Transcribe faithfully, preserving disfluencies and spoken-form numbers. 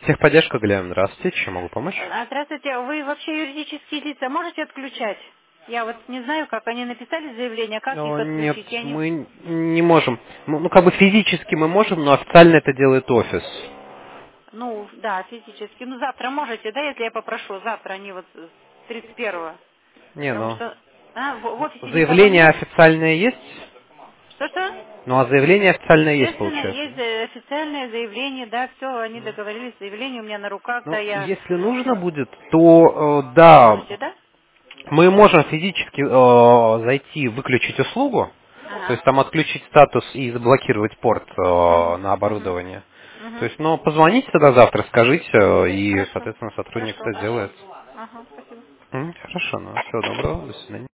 Техподдержка, Галина, здравствуйте, чем могу помочь? А, Здравствуйте, вы вообще юридические лица можете отключать? Я вот не знаю, как они написали заявление, как их Ну, нет, отключить. Я не... мы не можем. Ну, ну, как бы физически мы можем, но официально это делает офис. Ну, да, физически. Ну, завтра можете, да, если я попрошу? Завтра, они вот с тридцать первого. Не, Потому ну, что а, в, в офисе никого заявление нет. официальное есть? Что-что? Ну, а заявление официальное есть, Естественно, получается, есть да? э, официальное заявление, да, все, они договорились, заявление у меня на руках, да, Ну, я... если нужно будет, то, э, да, Можете, да? мы можем физически э, зайти, выключить услугу, то Ага. есть там отключить статус и заблокировать порт э, Угу. на Угу. оборудование. То Угу. есть, ну, позвоните тогда завтра, скажите, э, и, Хорошо. соответственно, сотрудник Хорошо. это сделает. Ага, спасибо. М, Хорошо, ну, всего доброго, до свидания.